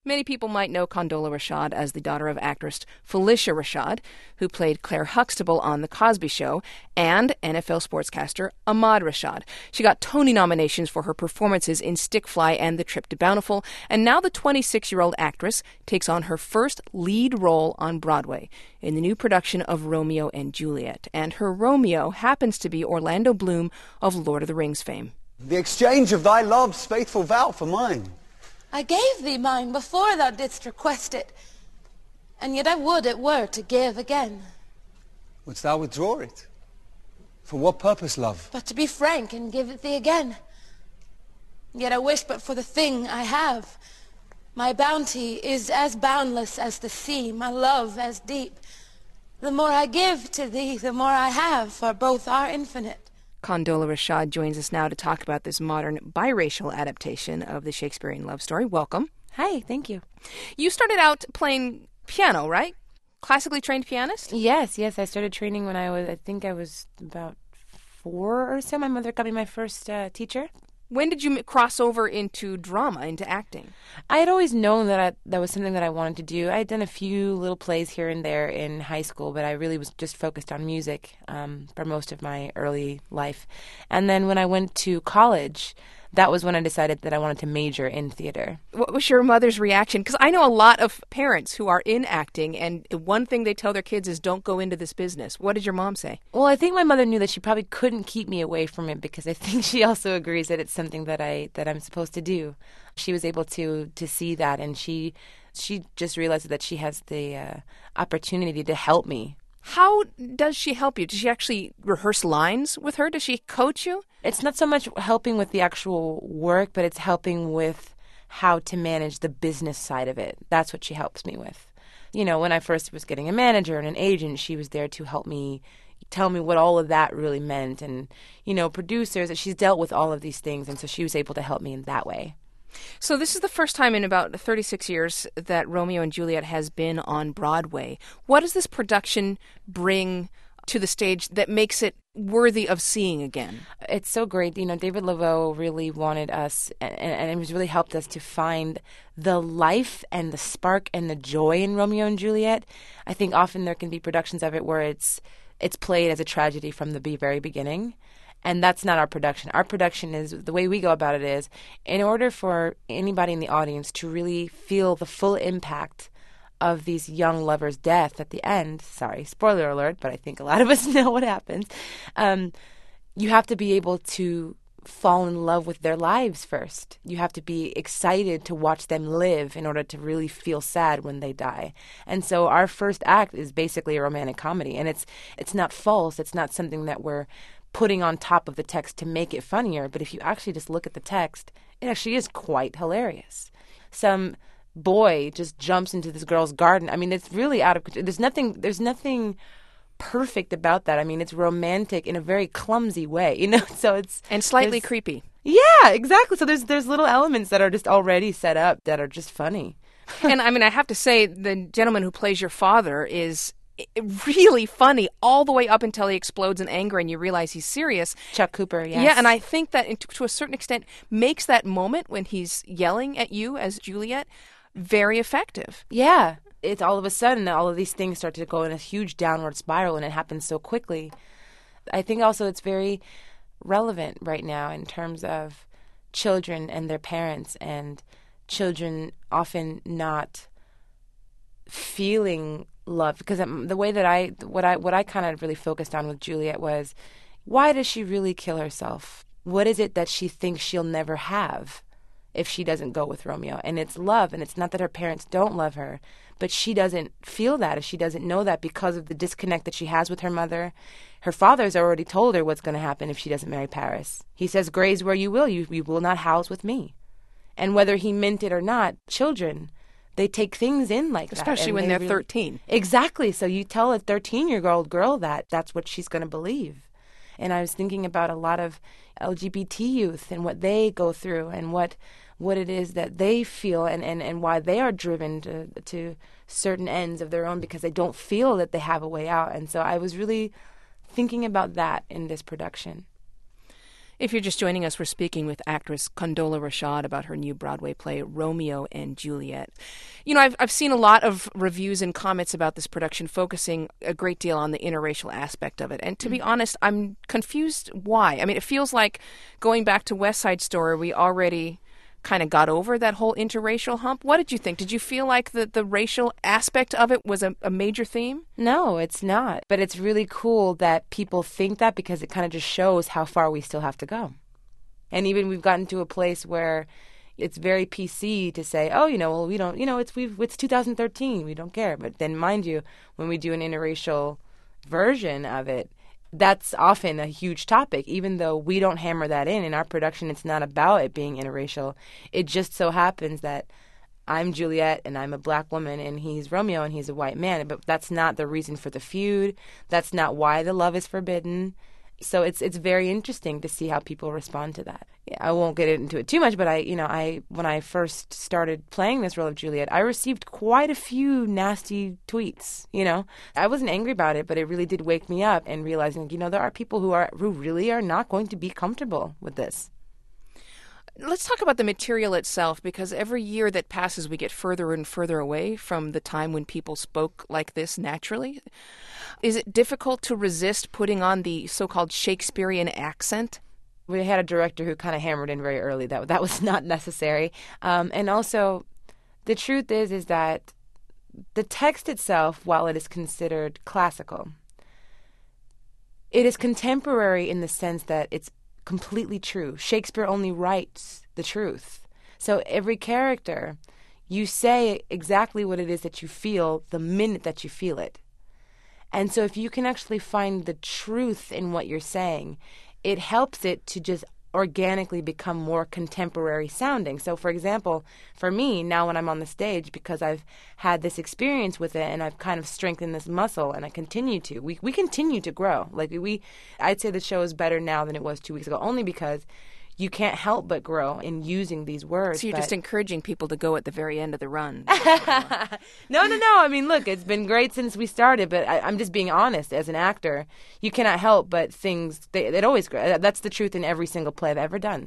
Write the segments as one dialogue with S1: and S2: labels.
S1: Many people might know Condola Rashad as the daughter of actress Felicia Rashad, who played Claire Huxtable on The Cosby Show, and NFL sportscaster Ahmad Rashad. She got Tony nominations for her performances in Stick Fly and The Trip to Bountiful, and now the 26-year-old actress takes on her first lead role on Broadway in the new production of Romeo and Juliet. And her Romeo happens to be Orlando Bloom of Lord of the Rings fame.
S2: The exchange of thy love's faithful vow for mine.
S3: I gave thee mine before thou didst request it, and yet I would it were to give again.
S2: Wouldst thou withdraw it? For what purpose, love?
S3: But to be frank and give it thee again. Yet I wish but for the thing I have. My bounty is as boundless as the sea, my love as deep. The more I give to thee, the more I have, for both are infinite.
S1: Condola Rashad joins us now to talk about this modern biracial adaptation of the Shakespearean love story. Welcome.
S4: Hi, thank you.
S1: You started out playing piano, right? Classically trained pianist?
S4: Yes. I started training when I think I was about 4 or so. My mother got me my first teacher.
S1: When did you cross over into drama, into acting?
S4: I had always known that that was something that I wanted to do. I had done a few little plays here and there in high school, but I really was just focused on music for most of my early life. And then when I went to college, that was when I decided that I wanted to major in theater.
S1: What was your mother's reaction? Because I know a lot of parents who are in acting, and one thing they tell their kids is don't go into this business. What did your mom say?
S4: Well, I think my mother knew that she probably couldn't keep me away from it, because I think she also agrees that it's something that I'm supposed to do. She was able to see that, and she just realized that she has the opportunity to help me.
S1: How does she help you? Does she actually rehearse lines with her? Does she coach you?
S4: It's not so much helping with the actual work, but it's helping with how to manage the business side of it. That's what she helps me with. You know, when I first was getting a manager and an agent, she was there to help me, tell me what all of that really meant. And, you know, producers, she's dealt with all of these things, and so she was able to help me in that way.
S1: So this is the first time in about 36 years that Romeo and Juliet has been on Broadway. What does this production bring to the stage that makes it worthy of seeing again?
S4: It's so great. You know, David Laveau really wanted us, and it has really helped us to find the life and the spark and the joy in Romeo and Juliet. I think often there can be productions of it where it's played as a tragedy from the very beginning. And that's not our production. Our production is, the way we go about it is, in order for anybody in the audience to really feel the full impact of these young lovers' death at the end, sorry, spoiler alert, but I think a lot of us know what happens, you have to be able to fall in love with their lives first. You have to be excited to watch them live in order to really feel sad when they die. And so our first act is basically a romantic comedy. And it's not false. It's not something that we're putting on top of the text to make it funnier, but if you actually just look at the text, it actually is quite hilarious. Some boy just jumps into this girl's garden. I mean, it's really out of control. There's nothing perfect about that. I mean, it's romantic in a very clumsy way, you know? So
S1: and slightly creepy.
S4: Yeah, exactly. So there's little elements that are just already set up that are just funny.
S1: And I mean, I have to say, the gentleman who plays your father is really funny all the way up until he explodes in anger and you realize he's serious.
S4: Chuck Cooper, yes.
S1: Yeah, and I think that to a certain extent makes that moment when he's yelling at you as Juliet very effective.
S4: Yeah. It's all of a sudden all of these things start to go in a huge downward spiral, and it happens so quickly. I think also it's very relevant right now in terms of children and their parents, and children often not feeling love, because the way that what I kind of really focused on with Juliet was, why does she really kill herself? What is it that she thinks she'll never have if she doesn't go with Romeo? And it's love, and it's not that her parents don't love her, but she doesn't feel that, if she doesn't know that, because of the disconnect that she has with her mother. Her father's already told her what's going to happen if she doesn't marry Paris. He says, graze where you will, you will not house with me. And whether he meant it or not, children, they take things in like that.
S1: Especially when they're 13.
S4: Exactly. So you tell a 13-year-old girl that's what she's going to believe. And I was thinking about a lot of LGBT youth and what they go through and what it is that they feel and why they are driven to certain ends of their own, because they don't feel that they have a way out. And so I was really thinking about that in this production.
S1: If you're just joining us, we're speaking with actress Condola Rashad about her new Broadway play, Romeo and Juliet. You know, I've seen a lot of reviews and comments about this production focusing a great deal on the interracial aspect of it. And to be honest, I'm confused why. I mean, it feels like going back to West Side Story, we already kind of got over that whole interracial hump. What did you think? Did you feel like the racial aspect of it was a major theme?
S4: No, it's not. But it's really cool that people think that, because it kind of just shows how far we still have to go. And even we've gotten to a place where it's very PC to say, oh, well, we don't, it's 2013, we don't care. But then, mind you, when we do an interracial version of it, that's often a huge topic, even though we don't hammer that in our production. It's not about it being interracial. It just so happens that I'm Juliet and I'm a black woman and he's Romeo and he's a white man. But that's not the reason for the feud. That's not why the love is forbidden. So it's very interesting to see how people respond to that. Yeah, I won't get into it too much, but when I first started playing this role of Juliet, I received quite a few nasty tweets. I wasn't angry about it, but it really did wake me up and realizing, there are people who really are not going to be comfortable with this.
S1: Let's talk about the material itself, because every year that passes, we get further and further away from the time when people spoke like this naturally. Is it difficult to resist putting on the so-called Shakespearean accent?
S4: We had a director who kind of hammered in very early that was not necessary. And also, the truth is that the text itself, while it is considered classical, it is contemporary in the sense that it's completely true. Shakespeare only writes the truth. So every character, you say exactly what it is that you feel the minute that you feel it. And so if you can actually find the truth in what you're saying, it helps it to just organically become more contemporary sounding. So, for example, for me, now when I'm on the stage, because I've had this experience with it and I've kind of strengthened this muscle and I continue to, we continue to grow. I'd say the show is better now than it was 2 weeks ago, only because you can't help but grow in using these words.
S1: So you're just encouraging people to go at the very end of the run.
S4: No. I mean, look, it's been great since we started, but I'm just being honest. As an actor, you cannot help but things, it always grow. That's the truth in every single play I've ever done,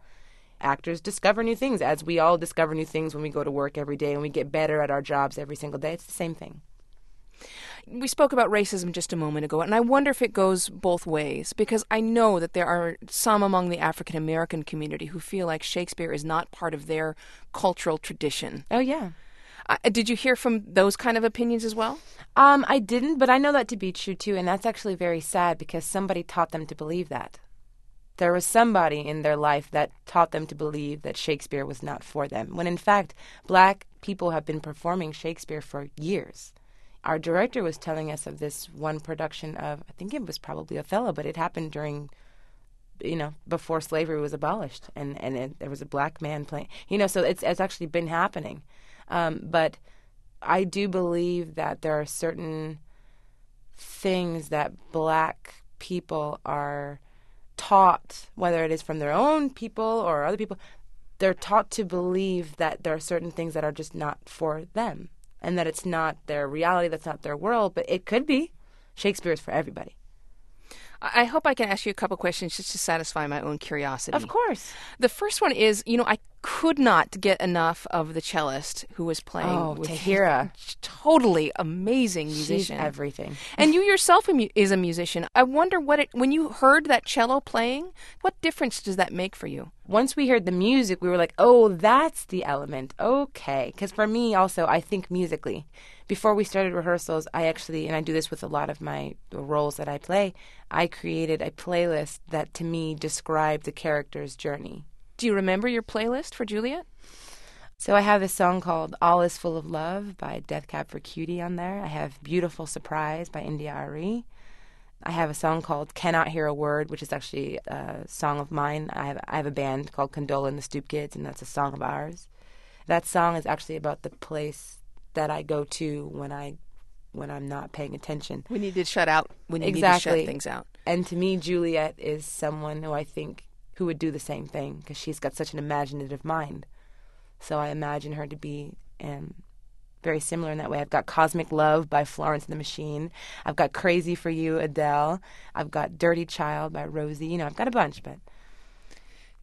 S4: Actors discover new things, as we all discover new things when we go to work every day and we get better at our jobs every single day. It's the same thing.
S1: We spoke about racism just a moment ago, and I wonder if it goes both ways, because I know that there are some among the African-American community who feel like Shakespeare is not part of their cultural tradition.
S4: Oh, yeah.
S1: Did you hear from those kind of opinions as well?
S4: I didn't, but I know that to be true, too, and that's actually very sad because somebody taught them to believe that. There was somebody in their life that taught them to believe that Shakespeare was not for them, when in fact, black people have been performing Shakespeare for years. Our director was telling us of this one production of, I think it was probably Othello, but it happened during, before slavery was abolished, and there was a black man playing, so it's actually been happening. But I do believe that there are certain things that black people are taught, whether it is from their own people or other people, they're taught to believe that there are certain things that are just not for them. And that it's not their reality, that's not their world, but it could be. Shakespeare is for everybody.
S1: I hope I can ask you a couple questions just to satisfy my own curiosity.
S4: Of course.
S1: The first one is, I could not get enough of the cellist who was playing.
S4: Oh, Tahira.
S1: Totally amazing musician.
S4: She's everything.
S1: And you yourself is a musician. I wonder when you heard that cello playing, what difference does that make for you?
S4: Once we heard the music, we were like, oh, that's the element. Okay. Because for me also, I think musically. Before we started rehearsals, I do this with a lot of the roles that I play, I created a playlist that to me described the character's journey.
S1: Do you remember your playlist for Juliet?
S4: So I have a song called All Is Full of Love by Death Cab for Cutie on there. I have Beautiful Surprise by India Arie. I have a song called Cannot Hear a Word, which is actually a song of mine. I have a band called Condola and the Stoop Kids, and that's a song of ours. That song is actually about the place that I go to when I'm not paying attention.
S1: We need to shut out. We need to shut things out.
S4: And to me, Juliet is someone who I think who would do the same thing because she's got such an imaginative mind. So I imagine her to be very similar in that way. I've got Cosmic Love by Florence and the Machine. I've got Crazy for You, Adele. I've got Dirty Child by Rosie. I've got a bunch, but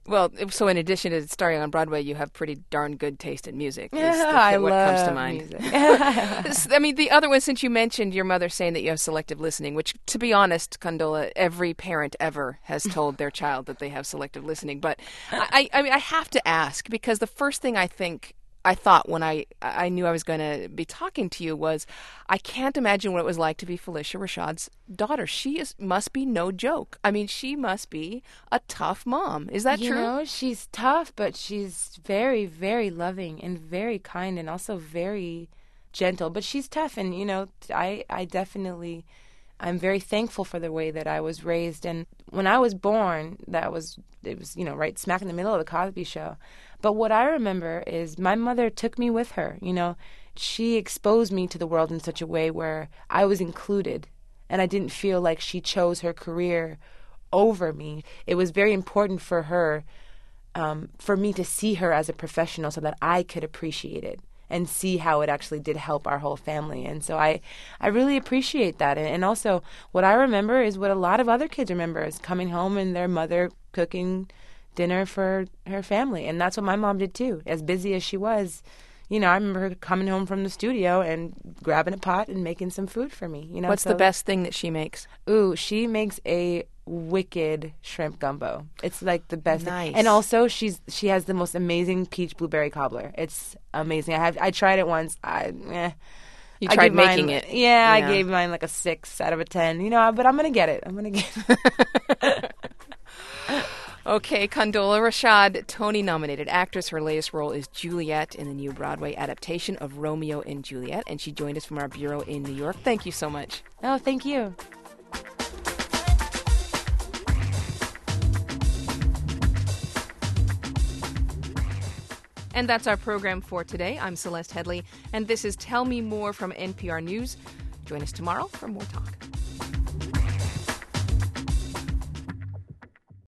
S1: Well, so in addition to starring on Broadway, you have pretty darn good taste in music.
S4: I
S1: what
S4: love
S1: comes to mind.
S4: music.
S1: I mean, the other one, since you mentioned your mother saying that you have selective listening, which, to be honest, Condola, every parent ever has told their child that they have selective listening. But I mean, I have to ask, because the first thing I thought when I knew I was going to be talking to you was, I can't imagine what it was like to be Phylicia Rashad's daughter. Must be no joke. I mean, she must be a tough mom. Is that true?
S4: You know, she's tough, but she's very, very loving and very kind and also very gentle. But she's tough, and, you know, I definitely... I'm very thankful for the way that I was raised. And when I was born, it was, you know, right smack in the middle of the Cosby Show. But what I remember is my mother took me with her. You know, she exposed me to the world in such a way where I was included, and I didn't feel like she chose her career over me. It was very important for her, for me to see her as a professional so that I could appreciate it and see how it actually did help our whole family. And so I really appreciate that. And also what I remember is what a lot of other kids remember, is coming home and their mother cooking dinner for her family. And that's what my mom did too. As busy as she was, you know, I remember her coming home from the studio and grabbing a pot and making some food for me. You know,
S1: What's the best thing that she makes?
S4: Ooh, she makes a wicked shrimp gumbo. It's like the best.
S1: Nice.
S4: And also she has the most amazing peach blueberry cobbler. It's amazing. I tried it once.
S1: You tried making it.
S4: Yeah, I gave mine like a 6 out of a 10. You know, but I'm gonna get it.
S1: Okay, Condola Rashad, Tony-nominated actress. Her latest role is Juliet in the new Broadway adaptation of Romeo and Juliet, and she joined us from our bureau in New York. Thank you so much.
S4: Oh, thank you.
S1: And that's our program for today. I'm Celeste Headlee, and this is Tell Me More from NPR News. Join us tomorrow for more talk.